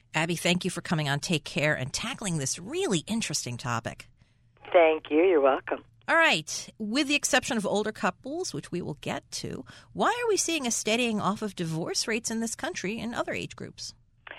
Abby, thank you for coming on Take Care and tackling this really interesting topic. Thank you. You're welcome. All right. With the exception of older couples, which we will get to, why are we seeing a steadying off of divorce rates in this country and other age groups?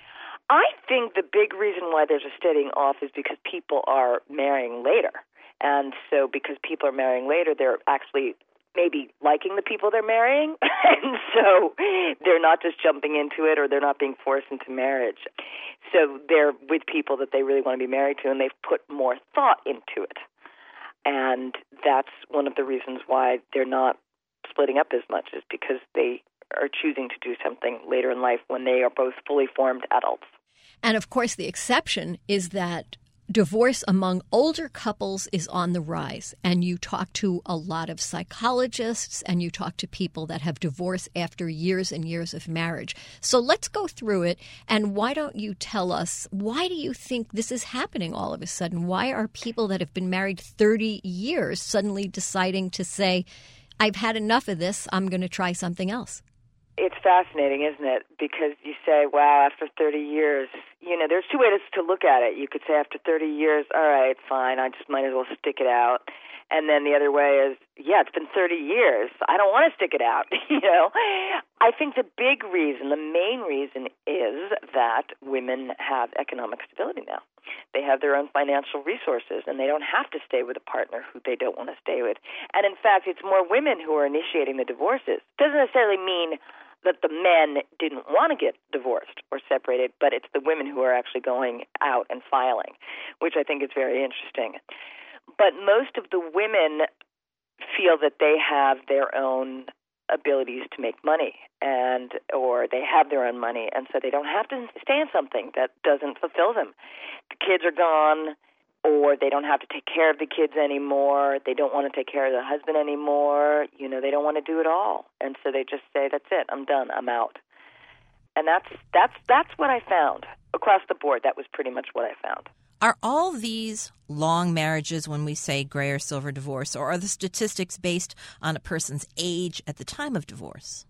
I think the big reason why there's a steadying off is because people are marrying later. And so because people are marrying later, they're actually maybe liking the people they're marrying. And so they're not just jumping into it, or they're not being forced into marriage. So they're with people that they really want to be married to, and they've put more thought into it. And that's one of the reasons why they're not splitting up as much, is because they are choosing to do something later in life when they are both fully formed adults. And, of course, the exception is that divorce among older couples is on the rise. And you talk to a lot of psychologists and you talk to people that have divorced after years and years of marriage. So let's go through it. And why don't you tell us, why do you think this is happening all of a sudden? Why are people that have been married 30 years suddenly deciding to say, I've had enough of this, I'm going to try something else? It's fascinating, isn't it? Because you say, wow, after 30 years, there's two ways to look at it. You could say after 30 years, all right, fine, I just might as well stick it out. And then the other way is, yeah, it's been 30 years. I don't want to stick it out, I think the big reason, the main reason is that women have economic stability now. They have their own financial resources, and they don't have to stay with a partner who they don't want to stay with. And in fact, it's more women who are initiating the divorces. Doesn't necessarily mean that the men didn't want to get divorced or separated, but it's the women who are actually going out and filing, which I think is very interesting. But most of the women feel that they have their own abilities to make money, or they have their own money, and so they don't have to stay in something that doesn't fulfill them. The kids are gone, or they don't have to take care of the kids anymore. They don't want to take care of the husband anymore. They don't want to do it all, and so they just say, "That's it. I'm done. I'm out." And that's what I found across the board. That was pretty much what I found. Are all these long marriages, when we say gray or silver divorce, or are the statistics based on a person's age at the time of divorce?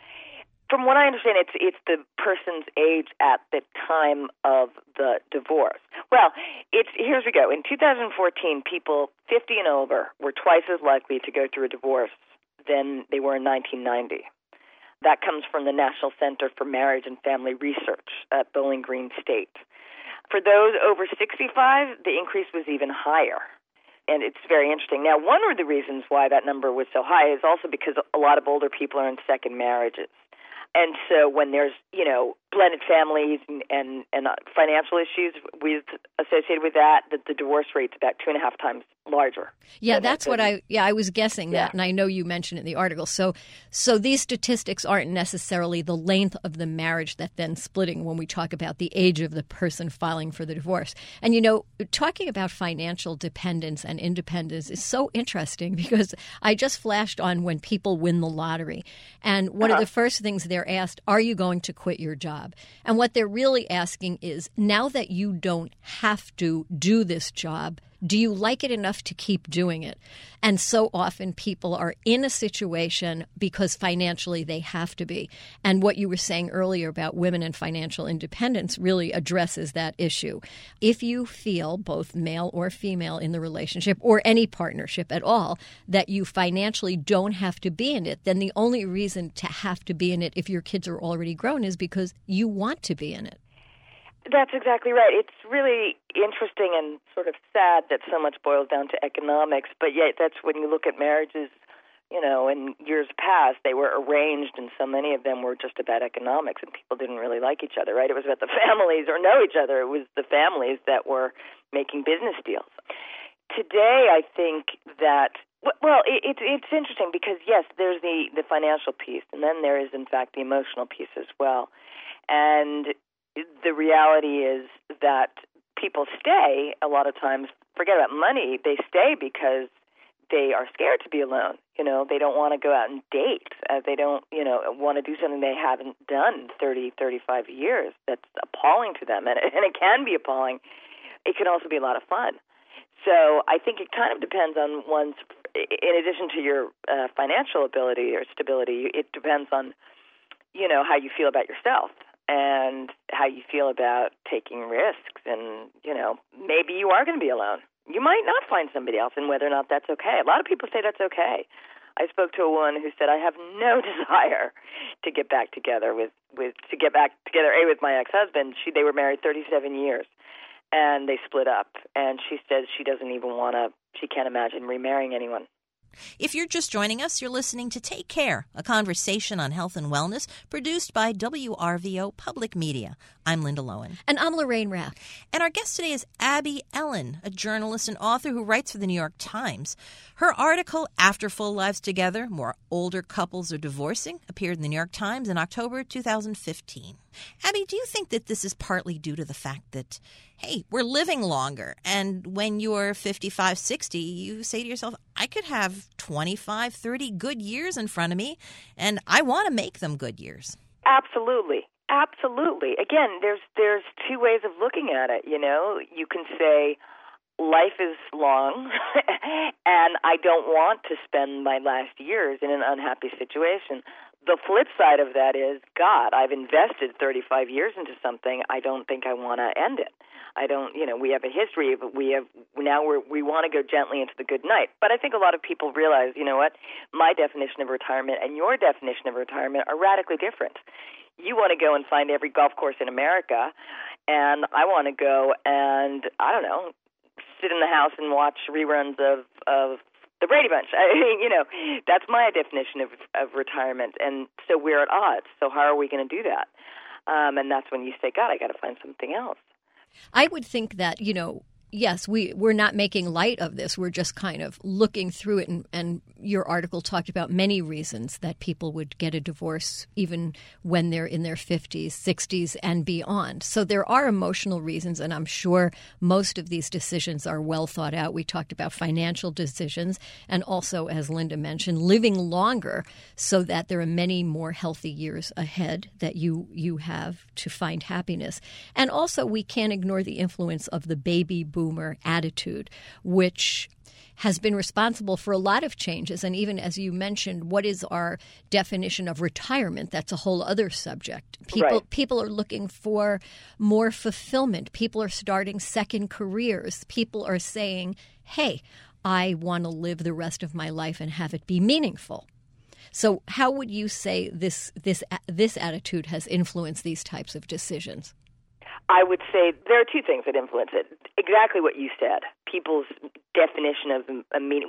From what I understand, it's the person's age at the time of the divorce. Well, here we go. In 2014, people 50 and over were twice as likely to go through a divorce than they were in 1990. That comes from the National Center for Marriage and Family Research at Bowling Green State. For those over 65, the increase was even higher. And it's very interesting. Now, one of the reasons why that number was so high is also because a lot of older people are in second marriages. And so when there's, blended families and financial issues associated with that, the divorce rate's about 2.5 times larger. Yeah, that's what I was guessing that, and I know you mentioned in the article. So these statistics aren't necessarily the length of the marriage that then splitting when we talk about the age of the person filing for the divorce. And, talking about financial dependence and independence is so interesting because I just flashed on when people win the lottery. And one of the first things they're asked, are you going to quit your job? And what they're really asking is, now that you don't have to do this job, do you like it enough to keep doing it? And so often people are in a situation because financially they have to be. And what you were saying earlier about women and financial independence really addresses that issue. If you feel, both male or female in the relationship or any partnership at all, that you financially don't have to be in it, then the only reason to have to be in it if your kids are already grown is because you want to be in it. That's exactly right. It's really interesting and sort of sad that so much boils down to economics, but yet that's when you look at marriages, in years past, they were arranged and so many of them were just about economics and people didn't really like each other, right? It was about the families or know each other. It was the families that were making business deals. Today, I think that, it's interesting because, yes, there's the financial piece and then there is, in fact, the emotional piece as well. And the reality is that people stay a lot of times, forget about money, they stay because they are scared to be alone. They don't want to go out and date. They don't, want to do something they haven't done 30, 35 years. That's appalling to them. And it can be appalling. It can also be a lot of fun. So I think it kind of depends on one's, in addition to your financial ability or stability, it depends on, how you feel about yourself. and how you feel about taking risks. And, maybe you are going to be alone. You might not find somebody else, and whether or not that's okay. A lot of people say that's okay. I spoke to a woman who said, I have no desire to get back together with my ex-husband. They were married 37 years, and they split up. And she says she doesn't even she can't imagine remarrying anyone. If you're just joining us, you're listening to Take Care, a conversation on health and wellness produced by WRVO Public Media. I'm Linda Lowen. And I'm Lorraine Raff. And our guest today is Abby Ellen, a journalist and author who writes for the New York Times. Her article, After Full Lives Together, More Older Couples Are Divorcing, appeared in the New York Times in October 2015. Abby, do you think that this is partly due to the fact that, hey, we're living longer, and when you're 55, 60, you say to yourself, I could have 25, 30 good years in front of me, and I want to make them good years? Absolutely. Absolutely. Again, there's two ways of looking at it. You can say life is long and I don't want to spend my last years in an unhappy situation. The flip side of that is, God, I've invested 35 years into something. I don't think I want to end it. We have a history, but we want to go gently into the good night. But I think a lot of people realize, my definition of retirement and your definition of retirement are radically different. You want to go and find every golf course in America, and I want to go and, sit in the house and watch reruns of the Brady Bunch. That's my definition of retirement. And so we're at odds. So how are we going to do that? And that's when you say, God, I got to find something else. I would think that, yes, we're not making light of this. We're just kind of looking through it. And your article talked about many reasons that people would get a divorce even when they're in their 50s, 60s, and beyond. So there are emotional reasons, and I'm sure most of these decisions are well thought out. We talked about financial decisions and also, as Linda mentioned, living longer so that there are many more healthy years ahead that you have to find happiness. And also, we can't ignore the influence of the baby boomer attitude, which has been responsible for a lot of changes. And even as you mentioned, what is our definition of retirement? That's a whole other subject. People are looking for more fulfillment. People are starting second careers. People are saying, hey, I want to live the rest of my life and have it be meaningful. So how would you say this attitude has influenced these types of decisions? I would say there are two things that influence it. Exactly what you said. People's definition of a meaning.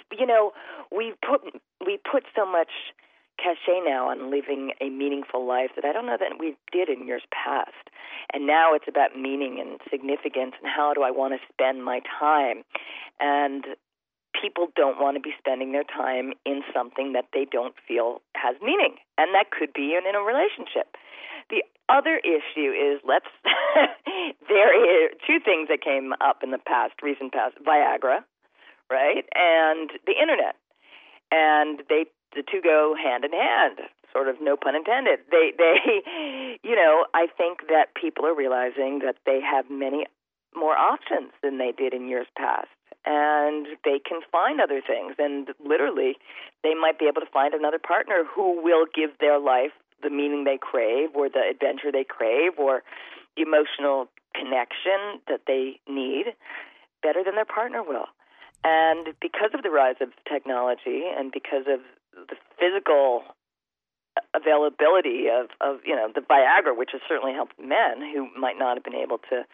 We put so much cachet now on living a meaningful life that I don't know that we did in years past. And now it's about meaning and significance and how do I want to spend my time. And people don't want to be spending their time in something that they don't feel has meaning. And that could be in a relationship. The other issue is there are two things that came up in the recent past, Viagra, right, and the Internet. And the two go hand in hand, sort of no pun intended. I think that people are realizing that they have many more options than they did in years past. And they can find other things. And literally, they might be able to find another partner who will give their life the meaning they crave or the adventure they crave or the emotional connection that they need better than their partner will. And because of the rise of technology and because of the physical availability of the Viagra, which has certainly helped men who might not have been able to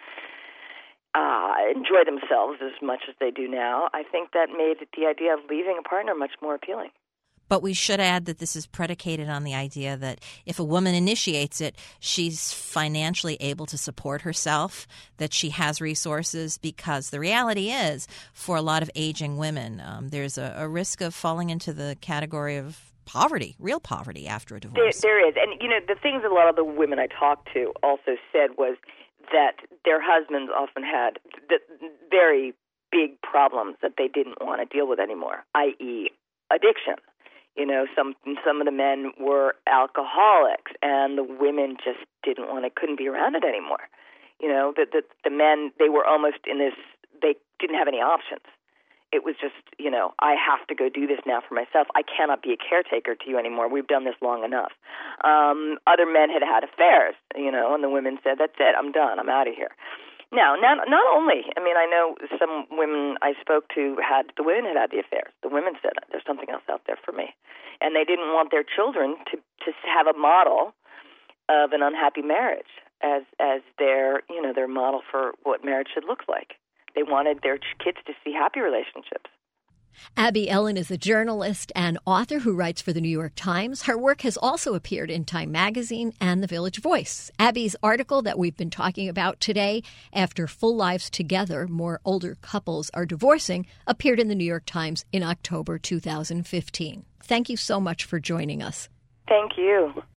enjoy themselves as much as they do now, I think that made the idea of leaving a partner much more appealing. But we should add that this is predicated on the idea that if a woman initiates it, she's financially able to support herself, that she has resources, because the reality is, for a lot of aging women, there's a risk of falling into the category of poverty, real poverty after a divorce. There is. And, the things that a lot of the women I talked to also said was that their husbands often had very big problems that they didn't want to deal with anymore, i.e. addiction. Some of the men were alcoholics, and the women just couldn't be around it anymore. The men, they were almost in this, they didn't have any options. it was just, I have to go do this now for myself. I cannot be a caretaker to you anymore. We've done this long enough. Other men had affairs, and the women said, that's it, I'm done, I'm out of here. Now, not only, I know some women I spoke to the women had the affairs. The women said, there's something else out there for me. And they didn't want their children to have a model of an unhappy marriage as their model for what marriage should look like. They wanted their kids to see happy relationships. Abby Ellin is a journalist and author who writes for the New York Times. Her work has also appeared in Time Magazine and The Village Voice. Abby's article that we've been talking about today, After Full Lives Together, More Older Couples Are Divorcing, appeared in the New York Times in October 2015. Thank you so much for joining us. Thank you.